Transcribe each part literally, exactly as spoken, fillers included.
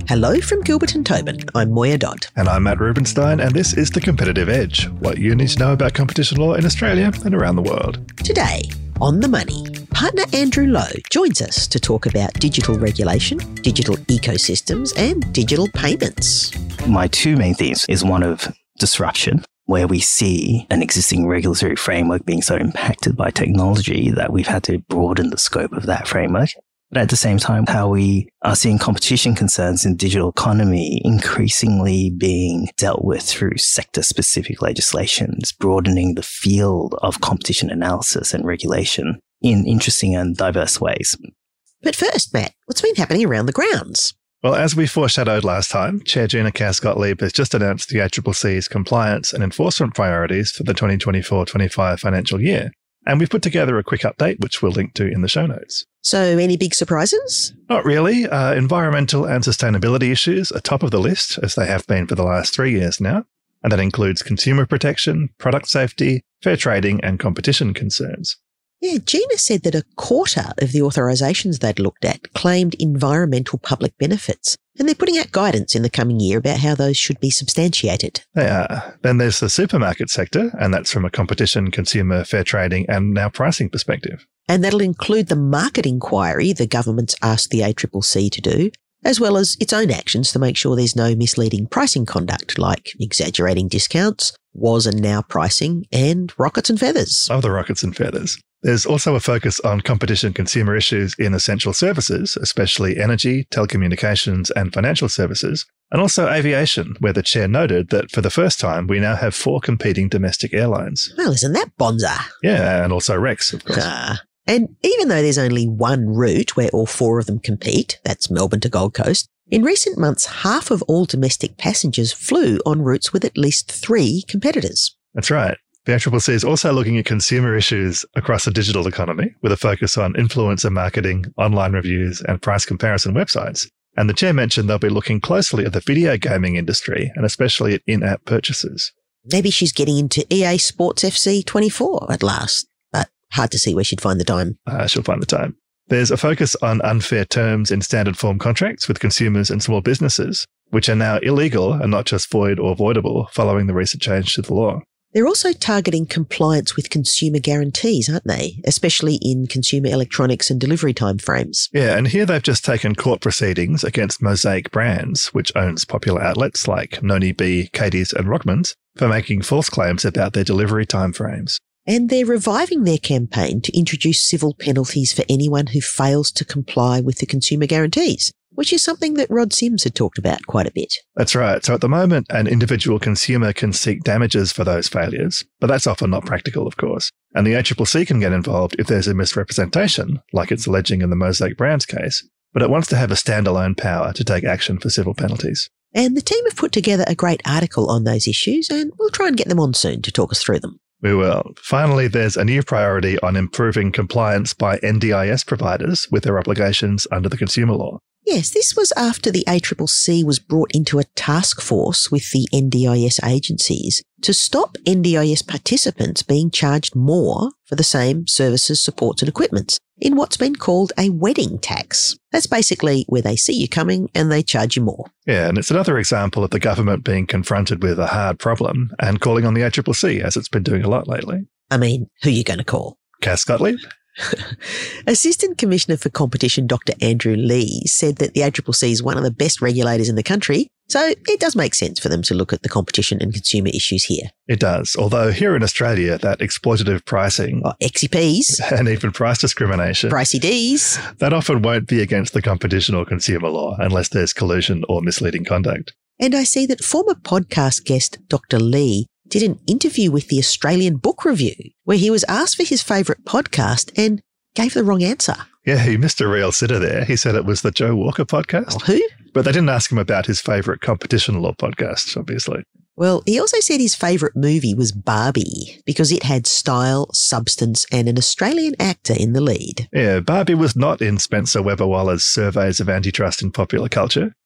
Hello from Gilbert and Tobin. I'm Moya Dodd. And I'm Matt Rubenstein, and this is The Competitive Edge, what you need to know about competition law in Australia and around the world. Today, on the money, partner Andrew Lowe joins us to talk about digital regulation, digital ecosystems, and digital payments. My two main themes is one of disruption, where we see an existing regulatory framework being so impacted by technology that we've had to broaden the scope of that framework. But at the same time, how we are seeing competition concerns in digital economy increasingly being dealt with through sector-specific legislations, broadening the field of competition analysis and regulation in interesting and diverse ways. But first, Matt, what's been happening around the grounds? Well, as we foreshadowed last time, Chair Gina Cass-Gottlieb has just announced the A C C C's compliance and enforcement priorities for the twenty twenty-four twenty-five financial year. And we've put together a quick update, which we'll link to in the show notes. So any big surprises? Not really. Uh, environmental and sustainability issues are top of the list, as they have been for the last three years now. And that includes consumer protection, product safety, fair trading, and competition concerns. Yeah, Gina said that a quarter of the authorisations they'd looked at claimed environmental public benefits, and they're putting out guidance in the coming year about how those should be substantiated. They are. Then there's the supermarket sector, and that's from a competition, consumer, fair trading, and now pricing perspective. And that'll include the market inquiry the government's asked the A C C C to do, as well as its own actions to make sure there's no misleading pricing conduct, like exaggerating discounts, was and now pricing, and rockets and feathers. Oh, the rockets and feathers. There's also a focus on competition consumer issues in essential services, especially energy, telecommunications, and financial services, and also aviation, where the chair noted that for the first time, we now have four competing domestic airlines. Well, isn't that bonza? Yeah, and also Rex, of course. Ah. And even though there's only one route where all four of them compete, that's Melbourne to Gold Coast, in recent months, half of all domestic passengers flew on routes with at least three competitors. That's right. The A C C C is also looking at consumer issues across the digital economy, with a focus on influencer marketing, online reviews, and price comparison websites. And the chair mentioned they'll be looking closely at the video gaming industry, and especially at in-app purchases. Maybe she's getting into E A Sports F C twenty-four at last, but hard to see where she'd find the time. Uh, she'll find the time. There's a focus on unfair terms in standard form contracts with consumers and small businesses, which are now illegal and not just void or voidable following the recent change to the law. They're also targeting compliance with consumer guarantees, aren't they? Especially in consumer electronics and delivery timeframes. Yeah, and here they've just taken court proceedings against Mosaic Brands, which owns popular outlets like Noni B, Katie's and Rockman's, for making false claims about their delivery timeframes. And they're reviving their campaign to introduce civil penalties for anyone who fails to comply with the consumer guarantees, which is something that Rod Sims had talked about quite a bit. That's right. So at the moment, an individual consumer can seek damages for those failures, but that's often not practical, of course. And the A C C C can get involved if there's a misrepresentation, like it's alleging in the Mosaic Brands case, but it wants to have a standalone power to take action for civil penalties. And the team have put together a great article on those issues, and we'll try and get them on soon to talk us through them. We will. Finally, there's a new priority on improving compliance by N D I S providers with their obligations under the consumer law. Yes, this was after the A C C C was brought into a task force with the N D I S agencies to stop N D I S participants being charged more for the same services, supports and equipments in what's been called a wedding tax. That's basically where they see you coming and they charge you more. Yeah, and it's another example of the government being confronted with a hard problem and calling on the A C C C, as it's been doing a lot lately. I mean, who are you going to call? Cass-Gottlieb? Assistant Commissioner for Competition Doctor Andrew Lee said that the A C C C is one of the best regulators in the country, so it does make sense for them to look at the competition and consumer issues here. It does, although here in Australia, that exploitative pricing oh, X E Ps and even price discrimination, pricey Ds, that often won't be against the competition or consumer law unless there's collusion or misleading conduct. And I see that former podcast guest Doctor Lee did an interview with the Australian Book Review where he was asked for his favourite podcast and gave the wrong answer. Yeah, he missed a real sitter there. He said it was the Joe Walker podcast. Oh, who? But they didn't ask him about his favourite competition law podcast, obviously. Well, he also said his favourite movie was Barbie because it had style, substance and an Australian actor in the lead. Yeah, Barbie was not in Spencer Weber Waller's Surveys of Antitrust in Popular Culture.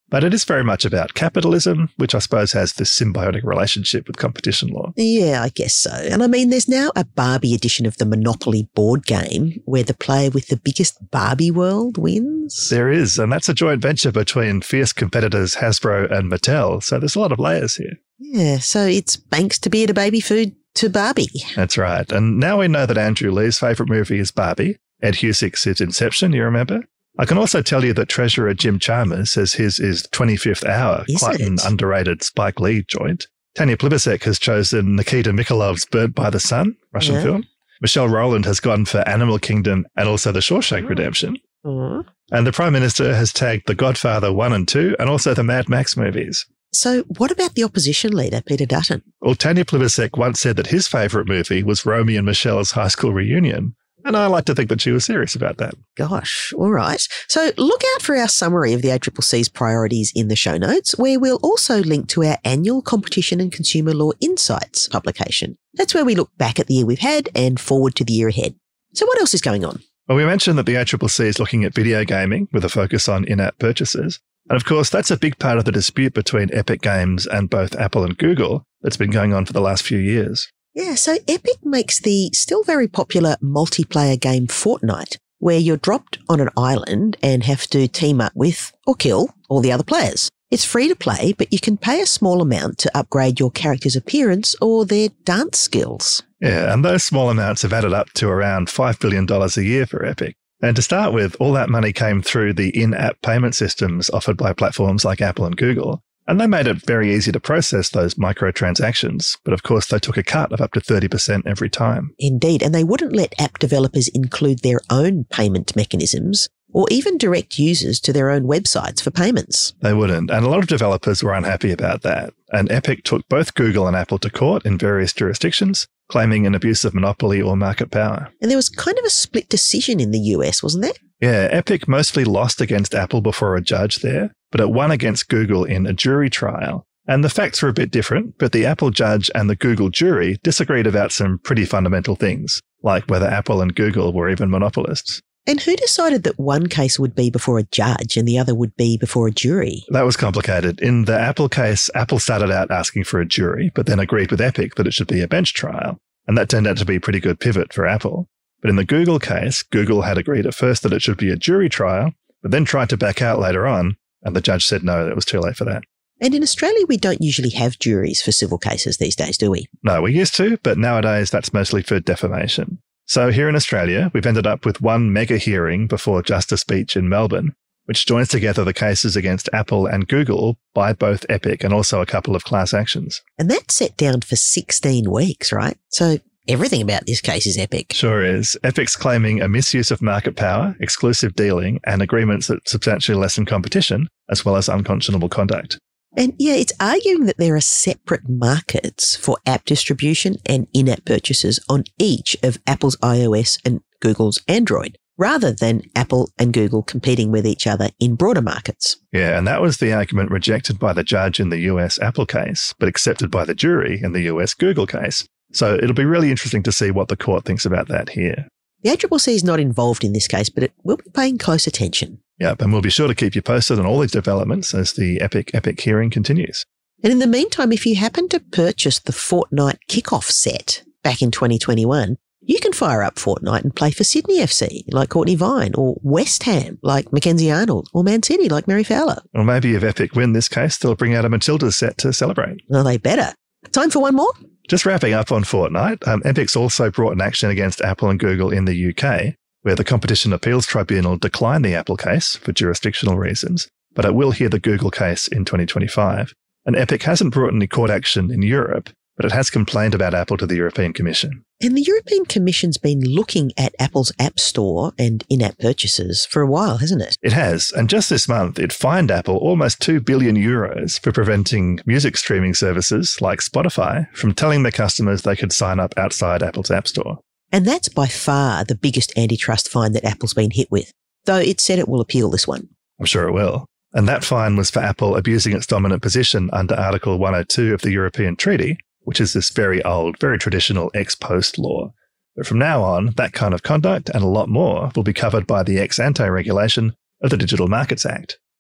But it is very much about capitalism, which I suppose has this symbiotic relationship with competition law. Yeah, I guess so. And I mean, there's now a Barbie edition of the Monopoly board game where the player with the biggest Barbie world wins. There is, and that's a joint venture between fierce competitors Hasbro and Mattel, so there's a lot of layers here. Yeah, so it's banks to beer to baby food to Barbie. That's right. And now we know that Andrew Lee's favourite movie is Barbie. Ed Husick's is Inception, you remember? I can also tell you that Treasurer Jim Chalmers says his is twenty-fifth Hour, Is quite it? an underrated Spike Lee joint. Tanya Plibersek has chosen Nikita Mikhailov's Burnt by the Sun, Russian Yeah. film. Michelle Rowland has gone for Animal Kingdom and also The Shawshank Redemption. Aw. And the Prime Minister has tagged The Godfather one and two and also the Mad Max movies. So what about the opposition leader, Peter Dutton? Well, Tanya Plibersek once said that his favourite movie was Romy and Michelle's high school reunion. And I like to think that she was serious about that. Gosh, all right. So look out for our summary of the A C C C's priorities in the show notes, where we'll also link to our annual Competition and Consumer Law Insights publication. That's where we look back at the year we've had and forward to the year ahead. So what else is going on? Well, we mentioned that the A C C C is looking at video gaming with a focus on in-app purchases. And of course, that's a big part of the dispute between Epic Games and both Apple and Google that's been going on for the last few years. Yeah, so Epic makes the still very popular multiplayer game Fortnite, where you're dropped on an island and have to team up with or kill all the other players. It's free to play, but you can pay a small amount to upgrade your character's appearance or their dance skills. Yeah, and those small amounts have added up to around five billion dollars a year for Epic. And to start with, all that money came through the in-app payment systems offered by platforms like Apple and Google. And they made it very easy to process those microtransactions. But of course, they took a cut of up to thirty percent every time. Indeed, and they wouldn't let app developers include their own payment mechanisms or even direct users to their own websites for payments. They wouldn't. And a lot of developers were unhappy about that. And Epic took both Google and Apple to court in various jurisdictions, claiming an abuse of monopoly or market power. And there was kind of a split decision in the U S, wasn't there? Yeah, Epic mostly lost against Apple before a judge there, but it won against Google in a jury trial. And the facts were a bit different, but the Apple judge and the Google jury disagreed about some pretty fundamental things, like whether Apple and Google were even monopolists. And who decided that one case would be before a judge and the other would be before a jury? That was complicated. In the Apple case, Apple started out asking for a jury, but then agreed with Epic that it should be a bench trial. And that turned out to be a pretty good pivot for Apple. But in the Google case, Google had agreed at first that it should be a jury trial, but then tried to back out later on, and the judge said no, it was too late for that. And in Australia, we don't usually have juries for civil cases these days, do we? No, we used to, but nowadays that's mostly for defamation. So here in Australia, we've ended up with one mega hearing before Justice Beach in Melbourne, which joins together the cases against Apple and Google by both Epic and also a couple of class actions. And that's set down for sixteen weeks, right? So everything about this case is Epic. Sure is. Epic's claiming a misuse of market power, exclusive dealing, and agreements that substantially lessen competition, as well as unconscionable conduct. And yeah, it's arguing that there are separate markets for app distribution and in-app purchases on each of Apple's iOS and Google's Android, rather than Apple and Google competing with each other in broader markets. Yeah, and that was the argument rejected by the judge in the U S Apple case, but accepted by the jury in the U S Google case. So it'll be really interesting to see what the court thinks about that here. The A C C C is not involved in this case, but it will be paying close attention. Yep, and we'll be sure to keep you posted on all these developments as the Epic Epic hearing continues. And in the meantime, if you happen to purchase the Fortnite kickoff set back in twenty twenty-one, you can fire up Fortnite and play for Sydney F C like Courtney Vine, or West Ham like Mackenzie Arnold, or Man City like Mary Fowler. Or maybe if Epic win this case, they'll bring out a Matilda set to celebrate. Well, they better. Time for one more? Just wrapping up on Fortnite, um, Epic's also brought an action against Apple and Google in the U K, where the Competition Appeals Tribunal declined the Apple case for jurisdictional reasons, but it will hear the Google case in twenty twenty-five. And Epic hasn't brought any court action in Europe, but it has complained about Apple to the European Commission. And the European Commission's been looking at Apple's App Store and in-app purchases for a while, hasn't it? It has, and just this month it fined Apple almost two billion euros for preventing music streaming services like Spotify from telling their customers they could sign up outside Apple's App Store. And that's by far the biggest antitrust fine that Apple's been hit with, though it said it will appeal this one. I'm sure it will. And that fine was for Apple abusing its dominant position under Article one oh two of the European Treaty, which is this very old, very traditional ex-post law. But from now on, that kind of conduct and a lot more will be covered by the ex-ante regulation of the Digital Markets Act.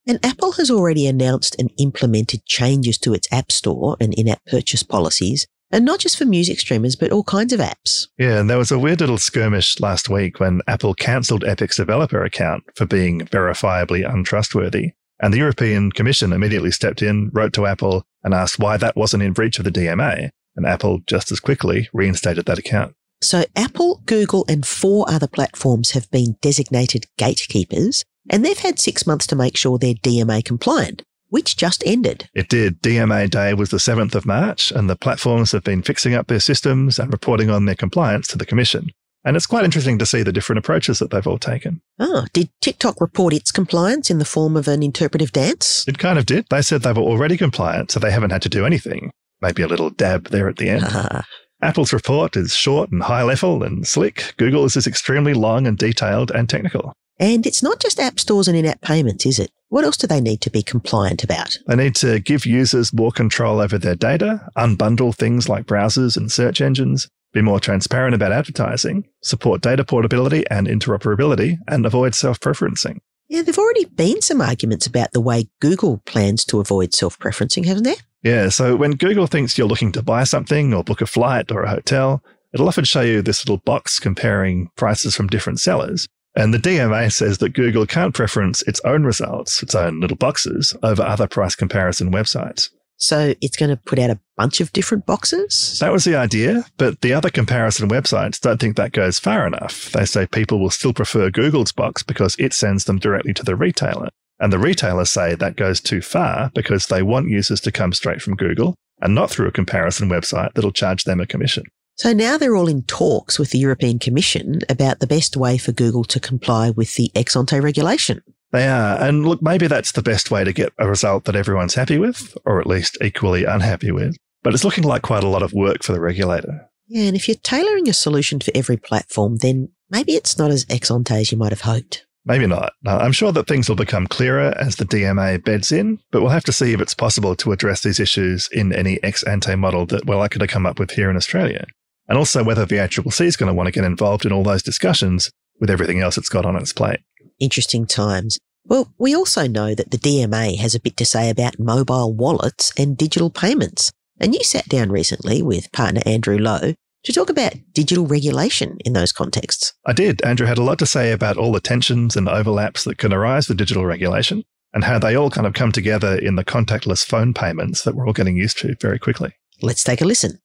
And Apple has already announced and implemented changes to its App Store and in-app purchase policies, and not just for music streamers, but all kinds of apps. Yeah, and there was a weird little skirmish last week when Apple cancelled Epic's developer account for being verifiably untrustworthy. And the European Commission immediately stepped in, wrote to Apple, and asked why that wasn't in breach of the D M A. And Apple just as quickly reinstated that account. So Apple, Google, and four other platforms have been designated gatekeepers, and they've had six months to make sure they're D M A compliant, which just ended. It did. D M A Day was the seventh of March, and the platforms have been fixing up their systems and reporting on their compliance to the Commission. And it's quite interesting to see the different approaches that they've all taken. Oh, did TikTok report its compliance in the form of an interpretive dance? It kind of did. They said they were already compliant, so they haven't had to do anything. Maybe a little dab there at the end. Apple's report is short and high level and slick. Google's is extremely long and detailed and technical. And it's not just app stores and in-app payments, is it? What else do they need to be compliant about? They need to give users more control over their data, unbundle things like browsers and search engines, be more transparent about advertising, support data portability and interoperability, and avoid self-preferencing. Yeah, there've already been some arguments about the way Google plans to avoid self-preferencing, hasn't there? Yeah, so when Google thinks you're looking to buy something or book a flight or a hotel, it'll often show you this little box comparing prices from different sellers. And the D M A says that Google can't preference its own results, its own little boxes, over other price comparison websites. So it's going to put out a bunch of different boxes? That was the idea, but the other comparison websites don't think that goes far enough. They say people will still prefer Google's box because it sends them directly to the retailer. And the retailers say that goes too far because they want users to come straight from Google and not through a comparison website that'll charge them a commission. So now they're all in talks with the European Commission about the best way for Google to comply with the ex-ante regulation. They are. And look, maybe that's the best way to get a result that everyone's happy with, or at least equally unhappy with. But it's looking like quite a lot of work for the regulator. Yeah, and if you're tailoring a solution for every platform, then maybe it's not as ex-ante as you might have hoped. Maybe not. No, I'm sure that things will become clearer as the D M A beds in, but we'll have to see if it's possible to address these issues in any ex-ante model that we're likely to come up with here in Australia. And also whether the A C C C is going to want to get involved in all those discussions with everything else it's got on its plate. Interesting times. Well, we also know that the D M A has a bit to say about mobile wallets and digital payments. And you sat down recently with partner Andrew Lowe to talk about digital regulation in those contexts. I did. Andrew had a lot to say about all the tensions and overlaps that can arise with digital regulation and how they all kind of come together in the contactless phone payments that we're all getting used to very quickly. Let's take a listen.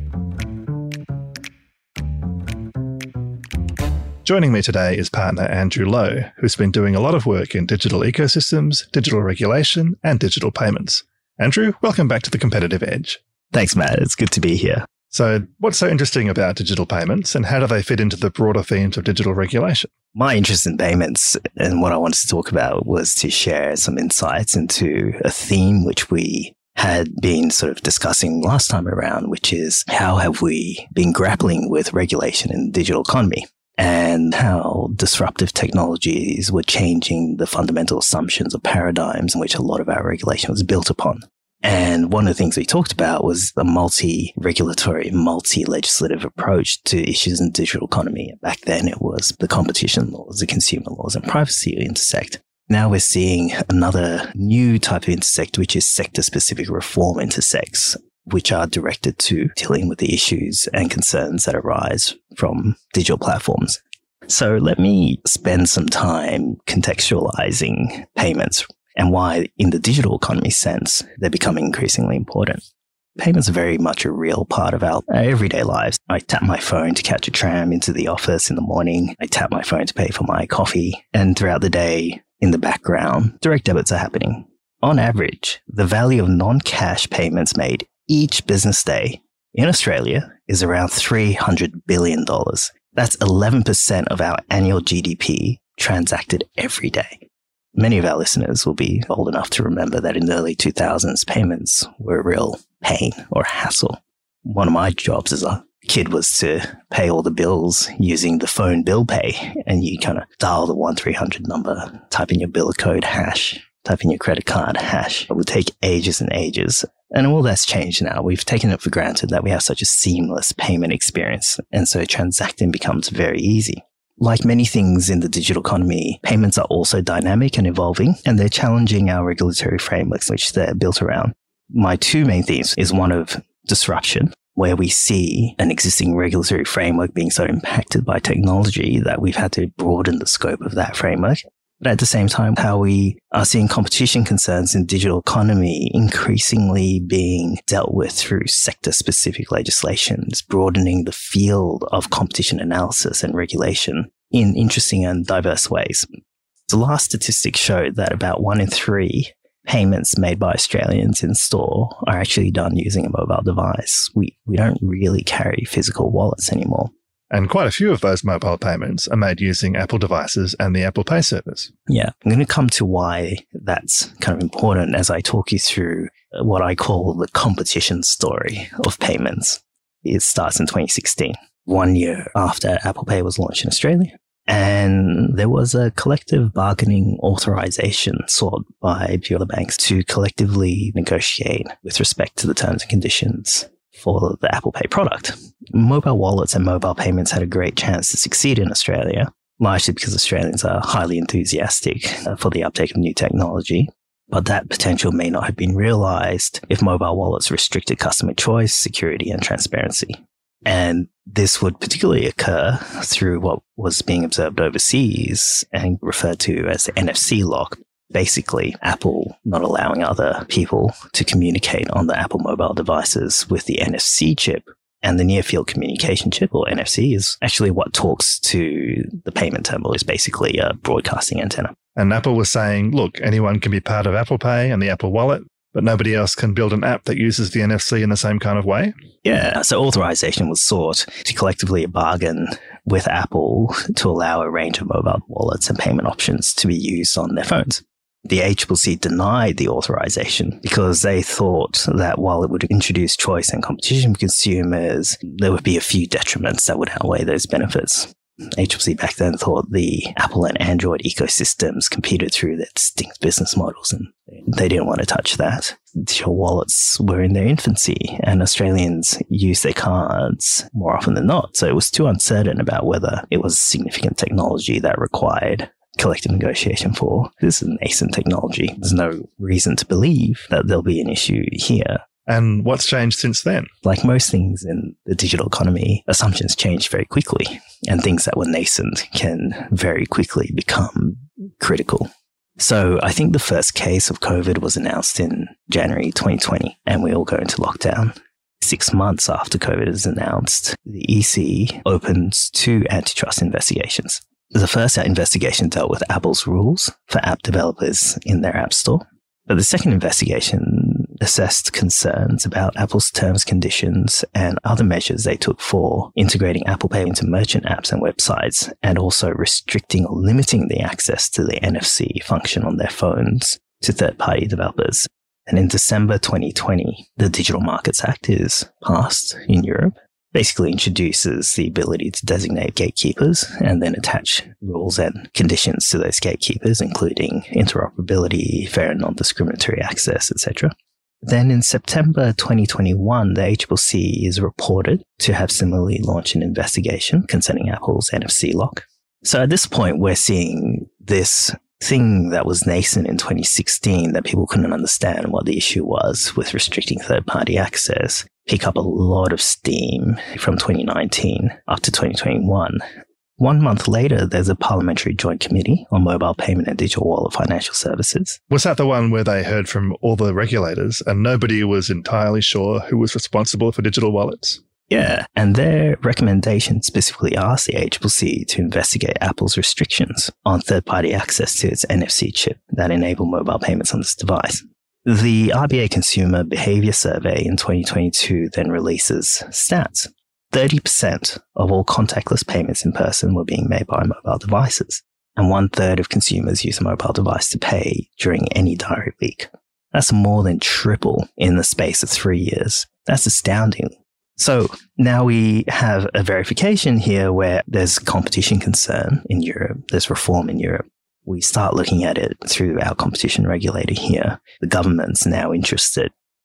Joining me today is partner Andrew Lowe, who's been doing a lot of work in digital ecosystems, digital regulation, and digital payments. Andrew, welcome back to The Competitive Edge. Thanks, Matt. It's good to be here. So what's so interesting about digital payments and how do they fit into the broader themes of digital regulation? My interest in payments and what I wanted to talk about was to share some insights into a theme which we had been sort of discussing last time around, which is how have we been grappling with regulation in the digital economy? And how disruptive technologies were changing the fundamental assumptions or paradigms in which a lot of our regulation was built upon. And one of the things we talked about was a multi-regulatory, multi-legislative approach to issues in the digital economy. Back then it was the competition laws, the consumer laws, and privacy intersect. Now we're seeing another new type of intersect, which is sector-specific reform intersects, which are directed to dealing with the issues and concerns that arise from digital platforms. So let me spend some time contextualizing payments and why, in the digital economy sense, they're becoming increasingly important. Payments are very much a real part of our everyday lives. I tap my phone to catch a tram into the office in the morning. I tap my phone to pay for my coffee. And throughout the day, in the background, direct debits are happening. On average, the value of non-cash payments made each business day in Australia is around three hundred billion dollars. That's eleven percent of our annual G D P transacted every day. Many of our listeners will be old enough to remember that in the early two thousands, payments were a real pain or hassle. One of my jobs as a kid was to pay all the bills using the phone bill pay, and you kind of dial the one three hundred number, type in your bill code hash, type in your credit card hash. It would take ages and ages. And all that's changed now. We've taken it for granted that we have such a seamless payment experience. And so transacting becomes very easy. Like many things in the digital economy, payments are also dynamic and evolving, and they're challenging our regulatory frameworks which they're built around. My two main themes is one of disruption, where we see an existing regulatory framework being so impacted by technology that we've had to broaden the scope of that framework. But at the same time, how we are seeing competition concerns in digital economy increasingly being dealt with through sector-specific legislations, broadening the field of competition analysis and regulation in interesting and diverse ways. The last statistics showed that about one in three payments made by Australians in store are actually done using a mobile device. We, we don't really carry physical wallets anymore. And quite a few of those mobile payments are made using Apple devices and the Apple Pay service. Yeah, I'm going to come to why that's kind of important as I talk you through what I call the competition story of payments. It starts in twenty sixteen, one year after Apple Pay was launched in Australia. And there was a collective bargaining authorization sought by a few other banks to collectively negotiate with respect to the terms and conditions for the Apple Pay product. Mobile wallets and mobile payments had a great chance to succeed in Australia, largely because Australians are highly enthusiastic for the uptake of new technology. But that potential may not have been realized if mobile wallets restricted customer choice, security, and transparency. And this would particularly occur through what was being observed overseas and referred to as the N F C lock. Basically, Apple not allowing other people to communicate on the Apple mobile devices with the N F C chip. And the near field communication chip, or N F C, is actually what talks to the payment terminal. It's basically a broadcasting antenna. And Apple was saying, look, anyone can be part of Apple Pay and the Apple Wallet, but nobody else can build an app that uses the N F C in the same kind of way? Yeah, so authorization was sought to collectively bargain with Apple to allow a range of mobile wallets and payment options to be used on their phones. The A C C C denied the authorization because they thought that while it would introduce choice and competition for consumers, there would be a few detriments that would outweigh those benefits. A C C C back then thought the Apple and Android ecosystems competed through their distinct business models, and they didn't want to touch that. Digital wallets were in their infancy, and Australians use their cards more often than not. So it was too uncertain about whether it was significant technology that required collective negotiation for. This is nascent technology. There's no reason to believe that there'll be an issue here. And what's changed since then? Like most things in the digital economy, assumptions change very quickly, and things that were nascent can very quickly become critical. So I think the first case of COVID was announced in January twenty twenty, and we all go into lockdown. Six months after COVID is announced, the E C opens two antitrust investigations. The first investigation dealt with Apple's rules for app developers in their app store. But the second investigation assessed concerns about Apple's terms, conditions, and other measures they took for integrating Apple Pay into merchant apps and websites, and also restricting or limiting the access to the N F C function on their phones to third-party developers. And in December twenty twenty, the Digital Markets Act is passed in Europe. Basically introduces the ability to designate gatekeepers and then attach rules and conditions to those gatekeepers, including interoperability, fair and non-discriminatory access, et cetera. Then in September twenty twenty-one, the A C C C is reported to have similarly launched an investigation concerning Apple's N F C lock. So at this point, we're seeing this thing that was nascent in twenty sixteen that people couldn't understand what the issue was with restricting third-party access pick up a lot of steam from twenty nineteen up to twenty twenty-one. One month later, there's a parliamentary joint committee on mobile payment and digital wallet financial services. Was that the one where they heard from all the regulators and nobody was entirely sure who was responsible for digital wallets? Yeah, and their recommendation specifically asked the A C C C to investigate Apple's restrictions on third-party access to its N F C chip that enable mobile payments on this device. The R B A Consumer Behavior Survey in twenty twenty-two then releases stats. thirty percent of all contactless payments in person were being made by mobile devices, and one-third of consumers use a mobile device to pay during any diary week. That's more than triple in the space of three years. That's astounding. So now we have a verification here where there's competition concern in Europe, there's reform in Europe. We start looking at it through our competition regulator here. The government's now interested.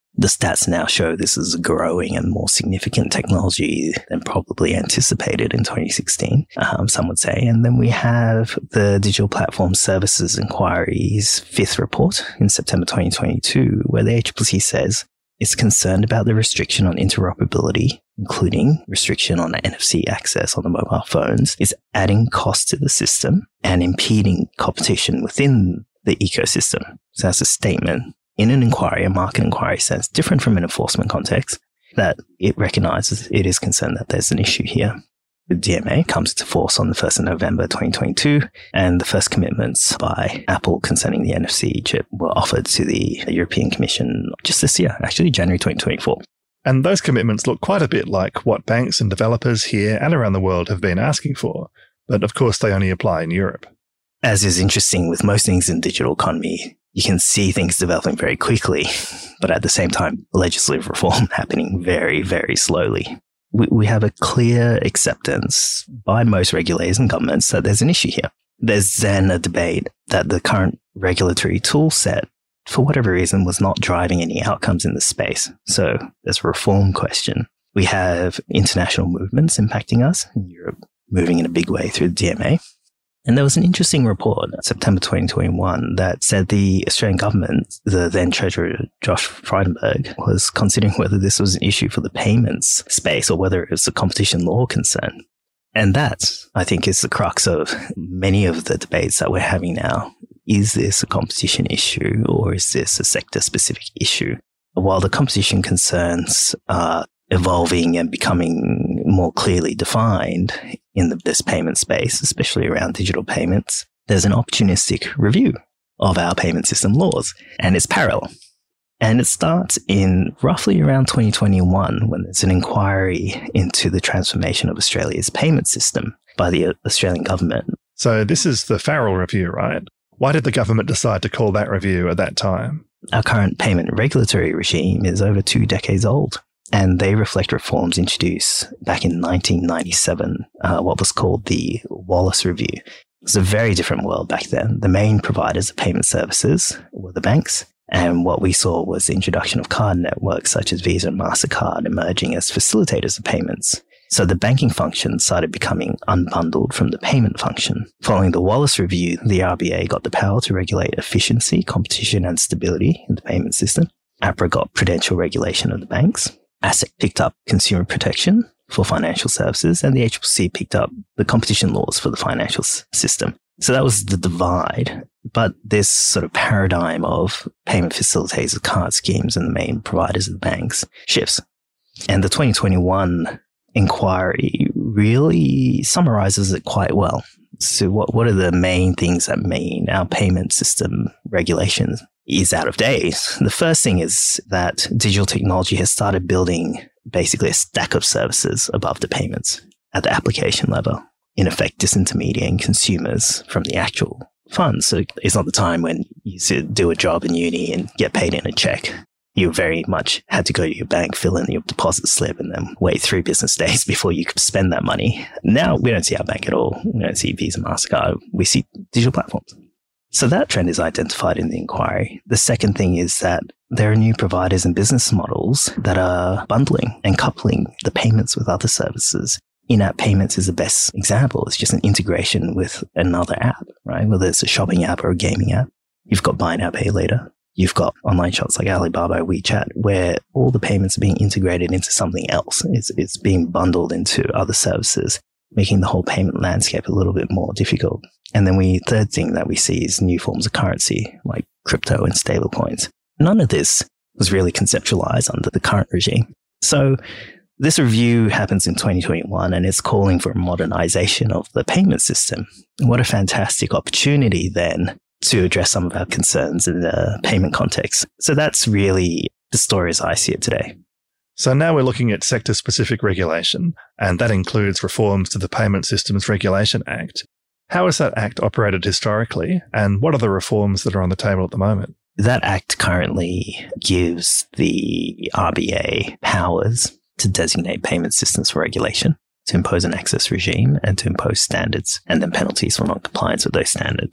The stats now show this is a growing and more significant technology than probably anticipated in twenty sixteen, um, some would say. And then we have the Digital Platform Services Inquiry's fifth report in September twenty twenty-two, where the A C C C says it's concerned about the restriction on interoperability, including restriction on N F C access on the mobile phones, is adding cost to the system and impeding competition within the ecosystem. So that's a statement in an inquiry, a market inquiry sense, different from an enforcement context, that it recognizes it is concerned that there's an issue here. The D M A comes into force on the first of November twenty twenty-two, and the first commitments by Apple concerning the N F C chip were offered to the European Commission just this year, actually January twenty twenty-four. And those commitments look quite a bit like what banks and developers here and around the world have been asking for, but of course they only apply in Europe. As is interesting with most things in the digital economy, you can see things developing very quickly, but at the same time, legislative reform happening very, very slowly. We, we have a clear acceptance by most regulators and governments that there's an issue here. There's then a debate that the current regulatory tool set, for whatever reason, was not driving any outcomes in the space. So there's a reform question. We have international movements impacting us in Europe, moving in a big way through the D M A. And there was an interesting report in September twenty twenty-one that said the Australian government, the then Treasurer Josh Frydenberg, was considering whether this was an issue for the payments space or whether it was a competition law concern. And that, I think, is the crux of many of the debates that we're having now. Is this a competition issue or is this a sector-specific issue? While the competition concerns are evolving and becoming more clearly defined in the, this payment space, especially around digital payments, there's an opportunistic review of our payment system laws, and it's parallel. And it starts in roughly around twenty twenty-one when there's an inquiry into the transformation of Australia's payment system by the Australian government. So this is the Farrell Review, right? Why did the government decide to call that review at that time? Our current payment regulatory regime is over two decades old, and they reflect reforms introduced back in nineteen ninety-seven, uh, what was called the Wallace Review. It was a very different world back then. The main providers of payment services were the banks, and what we saw was the introduction of card networks such as Visa and MasterCard emerging as facilitators of payments. So the banking function started becoming unbundled from the payment function. Following the Wallace Review, the R B A got the power to regulate efficiency, competition, and stability in the payment system. APRA got prudential regulation of the banks. ASIC picked up consumer protection for financial services, and the A C C C picked up the competition laws for the financial s- system. So that was the divide. But this sort of paradigm of payment facilitators, card schemes, and the main providers of the banks shifts. And the twenty twenty-one inquiry really summarizes it quite well. So what, what are the main things that mean our payment system regulation is out of date? The first thing is that digital technology has started building basically a stack of services above the payments at the application level, in effect disintermediating consumers from the actual funds. So it's not the time when you used to do a job in uni and get paid in a check. You very much had to go to your bank, fill in your deposit slip, and then wait three business days before you could spend that money. Now, we don't see our bank at all. We don't see Visa, MasterCard. We see digital platforms. So that trend is identified in the inquiry. The second thing is that there are new providers and business models that are bundling and coupling the payments with other services. In-app payments is the best example. It's just an integration with another app, right? Whether it's a shopping app or a gaming app. You've got buy now, pay later. You've got online shops like Alibaba, WeChat, where all the payments are being integrated into something else. It's, it's being bundled into other services, making the whole payment landscape a little bit more difficult. And then we third thing that we see is new forms of currency, like crypto and stablecoins. None of this was really conceptualized under the current regime. So this review happens in twenty twenty-one, and it's calling for a modernization of the payment system. What a fantastic opportunity then to address some of our concerns in the payment context. So that's really the story as I see it today. So now we're looking at sector-specific regulation, and that includes reforms to the Payment Systems Regulation Act. How has that act operated historically, and what are the reforms that are on the table at the moment? That act currently gives the R B A powers to designate payment systems for regulation, to impose an access regime, and to impose standards and then penalties for non-compliance with those standards.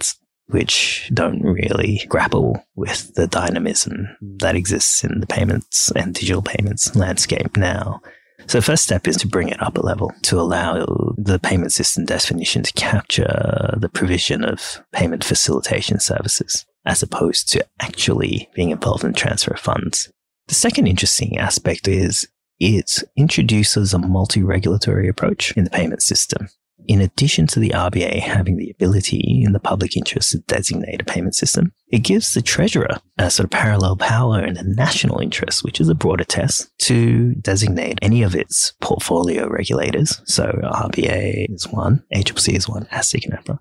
which don't really grapple with the dynamism that exists in the payments and digital payments landscape now. So the first step is to bring it up a level to allow the payment system definition to capture the provision of payment facilitation services, as opposed to actually being involved in transfer of funds. The second interesting aspect is it introduces a multi-regulatory approach in the payment system. In addition to the R B A having the ability in the public interest to designate a payment system, it gives the Treasurer a sort of parallel power in the national interest, which is a broader test, to designate any of its portfolio regulators. So R B A is one, A C C C is one, ASIC and APRA,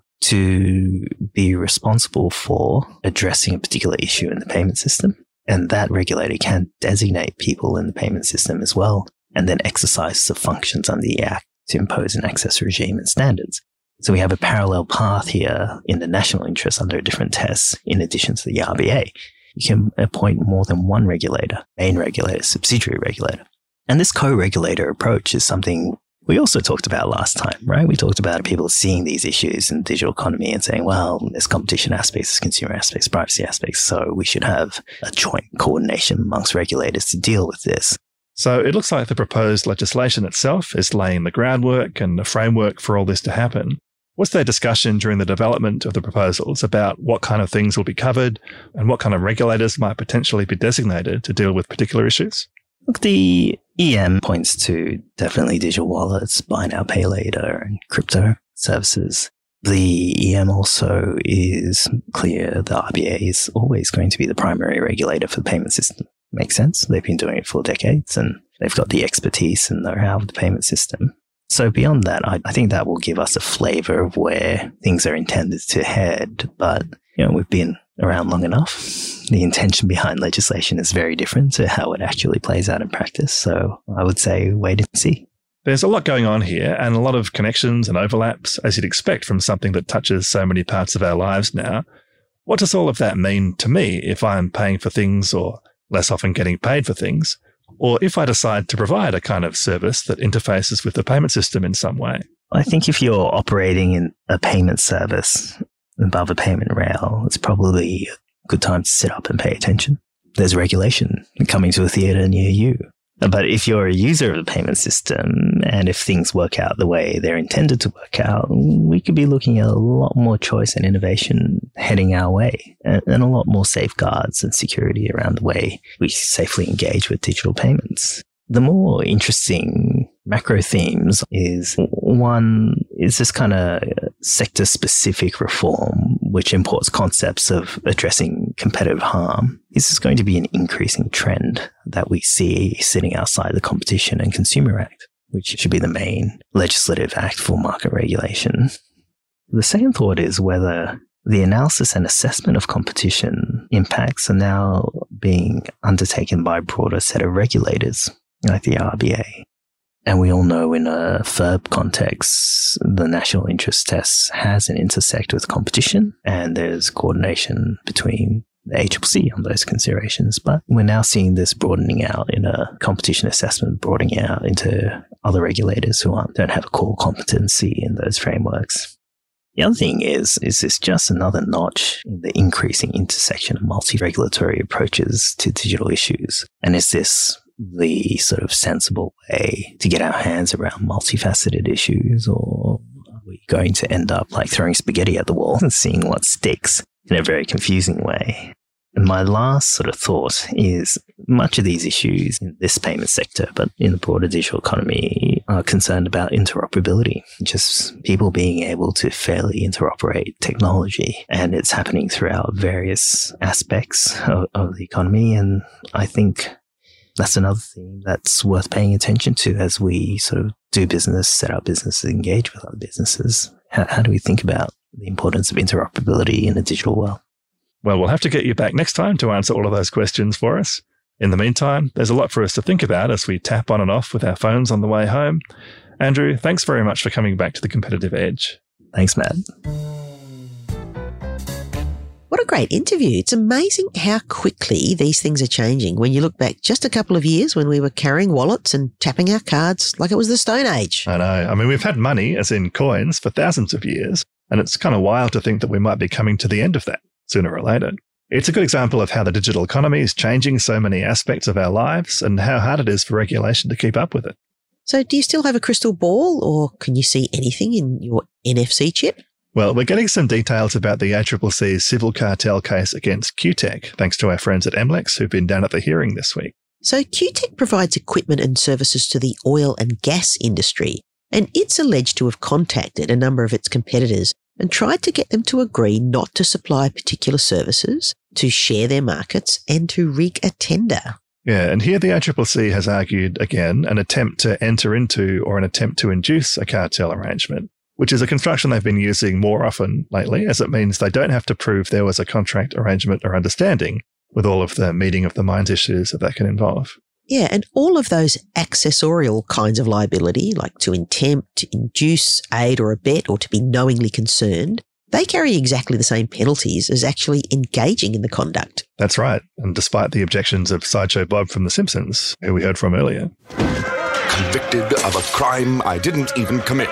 to be responsible for addressing a particular issue in the payment system. And that regulator can designate people in the payment system as well, and then exercise the functions under the Act to impose an access regime and standards. So we have a parallel path here in the national interest under a different test in addition to the R B A. You can appoint more than one regulator, main regulator, subsidiary regulator. And this co-regulator approach is something we also talked about last time, right? We talked about people seeing these issues in the digital economy and saying, well, there's competition aspects, there's consumer aspects, privacy aspects, so we should have a joint coordination amongst regulators to deal with this. So it looks like the proposed legislation itself is laying the groundwork and the framework for all this to happen. Was there discussion during the development of the proposals about what kind of things will be covered and what kind of regulators might potentially be designated to deal with particular issues? Look, the E M points to definitely digital wallets, buy now, pay later, and crypto services. The E M also is clear the R B A is always going to be the primary regulator for the payment system. Makes sense. They've been doing it for decades and they've got the expertise and know-how of the payment system. So beyond that, I, I think that will give us a flavor of where things are intended to head. But, you know, we've been around long enough. The intention behind legislation is very different to how it actually plays out in practice. So I would say wait and see. There's a lot going on here and a lot of connections and overlaps, as you'd expect from something that touches so many parts of our lives now. What does all of that mean to me if I'm paying for things or less often getting paid for things, or if I decide to provide a kind of service that interfaces with the payment system in some way? I think if you're operating in a payment service above a payment rail, it's probably a good time to sit up and pay attention. There's regulation coming to a theatre near you. But if you're a user of the payment system and if things work out the way they're intended to work out, we could be looking at a lot more choice and innovation heading our way and, and a lot more safeguards and security around the way we safely engage with digital payments. The more interesting macro themes is one is this kind of sector specific reform, which imports concepts of addressing competitive harm. This is going to be an increasing trend that we see sitting outside the Competition and Consumer Act, which should be the main legislative act for market regulation. The second thought is whether the analysis and assessment of competition impacts are now being undertaken by a broader set of regulators, like the R B A. And we all know in a F I R B context, the national interest test has an intersect with competition, and there's coordination between the A C C C on those considerations. But we're now seeing this broadening out in a competition assessment, broadening out into other regulators who aren't, don't have a core competency in those frameworks. The other thing is, is this just another notch in the increasing intersection of multi-regulatory approaches to digital issues? And is this the sort of sensible way to get our hands around multifaceted issues, or are we going to end up like throwing spaghetti at the wall and seeing what sticks in a very confusing way? And my last sort of thought is much of these issues in this payment sector, but in the broader digital economy, are concerned about interoperability, just people being able to fairly interoperate technology. And it's happening throughout various aspects of, of the economy. And I think that's another thing that's worth paying attention to as we sort of do business, set up businesses, engage with other businesses. How, how do we think about the importance of interoperability in the digital world? Well, we'll have to get you back next time to answer all of those questions for us. In the meantime, there's a lot for us to think about as we tap on and off with our phones on the way home. Andrew, thanks very much for coming back to The Competitive Edge. Thanks, Matt. What a great interview. It's amazing how quickly these things are changing. When you look back just a couple of years when we were carrying wallets and tapping our cards like it was the Stone Age. I know. I mean, we've had money, as in coins, for thousands of years. And it's kind of wild to think that we might be coming to the end of that sooner or later. It's a good example of how the digital economy is changing so many aspects of our lives and how hard it is for regulation to keep up with it. So do you still have a crystal ball, or can you see anything in your N F C chip? Well, we're getting some details about the A C C C's civil cartel case against Q Tech, thanks to our friends at M LEX who've been down at the hearing this week. So Q Tech provides equipment and services to the oil and gas industry, and it's alleged to have contacted a number of its competitors and tried to get them to agree not to supply particular services, to share their markets, and to rig a tender. Yeah, and here the A C C C has argued, again, an attempt to enter into or an attempt to induce a cartel arrangement, which is a construction they've been using more often lately, as it means they don't have to prove there was a contract arrangement or understanding with all of the meeting of the minds issues that that can involve. Yeah, and all of those accessorial kinds of liability, like to attempt, induce, aid or abet, or to be knowingly concerned, they carry exactly the same penalties as actually engaging in the conduct. That's right. And despite the objections of Sideshow Bob from The Simpsons, who we heard from earlier. Convicted of a crime I didn't even commit.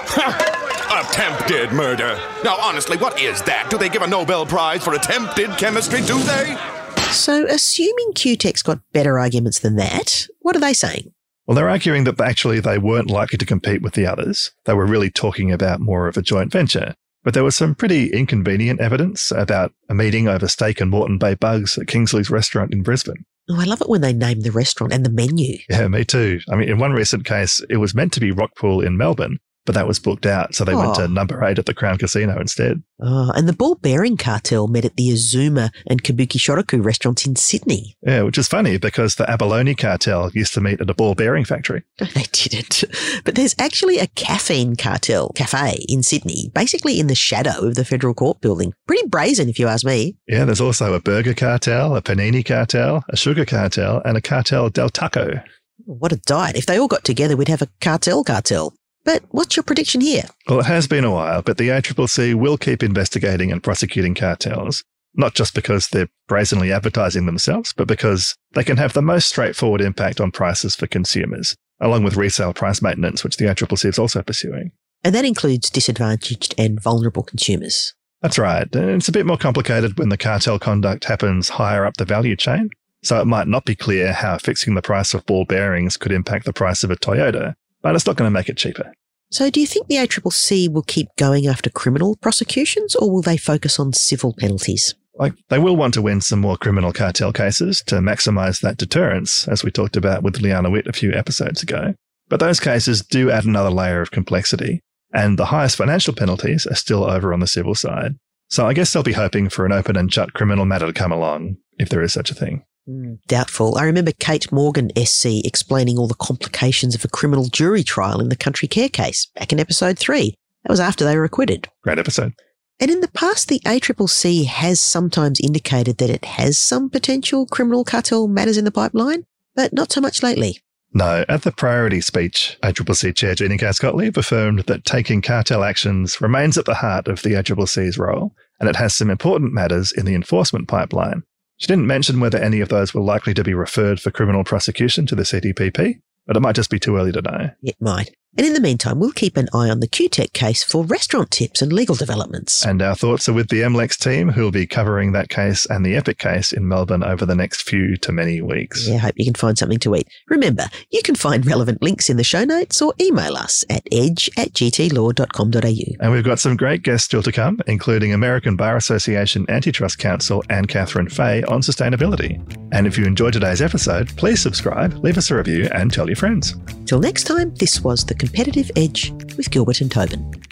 Attempted murder. Now, honestly, what is that? Do they give a Nobel Prize for attempted chemistry, do they? So, assuming Q Tech's got better arguments than that, what are they saying? Well, they're arguing that actually they weren't likely to compete with the others. They were really talking about more of a joint venture. But there was some pretty inconvenient evidence about a meeting over steak and Moreton Bay bugs at Kingsley's restaurant in Brisbane. Oh, I love it when they name the restaurant and the menu. Yeah, me too. I mean, in one recent case, it was meant to be Rockpool in Melbourne, but that was booked out, so they oh. went to number eight at the Crown Casino instead. Oh, and the ball bearing cartel met at the Azuma and Kabuki Shoroku restaurants in Sydney. Yeah, which is funny because the abalone cartel used to meet at a ball bearing factory. No, they didn't. But there's actually a caffeine cartel cafe in Sydney, basically in the shadow of the Federal Court building. Pretty brazen, if you ask me. Yeah, there's also a burger cartel, a panini cartel, a sugar cartel, and a cartel del taco. What a diet. If they all got together, we'd have a cartel cartel. But what's your prediction here? Well, it has been a while, but the A C C C will keep investigating and prosecuting cartels, not just because they're brazenly advertising themselves, but because they can have the most straightforward impact on prices for consumers, along with resale price maintenance, which the A C C C is also pursuing. And that includes disadvantaged and vulnerable consumers. That's right. And it's a bit more complicated when the cartel conduct happens higher up the value chain, so it might not be clear how fixing the price of ball bearings could impact the price of a Toyota, but it's not going to make it cheaper. So do you think the A C C C will keep going after criminal prosecutions, or will they focus on civil penalties? Like, they will want to win some more criminal cartel cases to maximise that deterrence, as we talked about with Liana Witt a few episodes ago. But those cases do add another layer of complexity, and the highest financial penalties are still over on the civil side. So I guess they'll be hoping for an open and shut criminal matter to come along, if there is such a thing. Mm, doubtful. I remember Kate Morgan, S C, explaining all the complications of a criminal jury trial in the Country Care case back in episode three. That was after they were acquitted. Great episode. And in the past, the A C C C has sometimes indicated that it has some potential criminal cartel matters in the pipeline, but not so much lately. No, at the priority speech, A C C C Chair Jeannie Cass-Gottlieb affirmed that taking cartel actions remains at the heart of the A C C C's role, and it has some important matters in the enforcement pipeline. She didn't mention whether any of those were likely to be referred for criminal prosecution to the C D P P, but it might just be too early to know. It might. And in the meantime, we'll keep an eye on the Q Tech case for restaurant tips and legal developments. And our thoughts are with the M LEX team, who will be covering that case and the Epic case in Melbourne over the next few to many weeks. Yeah, I hope you can find something to eat. Remember, you can find relevant links in the show notes or email us at edge at g t law dot com dot a u. And we've got some great guests still to come, including American Bar Association Antitrust Counsel Anne Catherine Fay on sustainability. And if you enjoyed today's episode, please subscribe, leave us a review, and tell your friends. Till next time, this was The Competitive Edge with Gilbert and Tobin.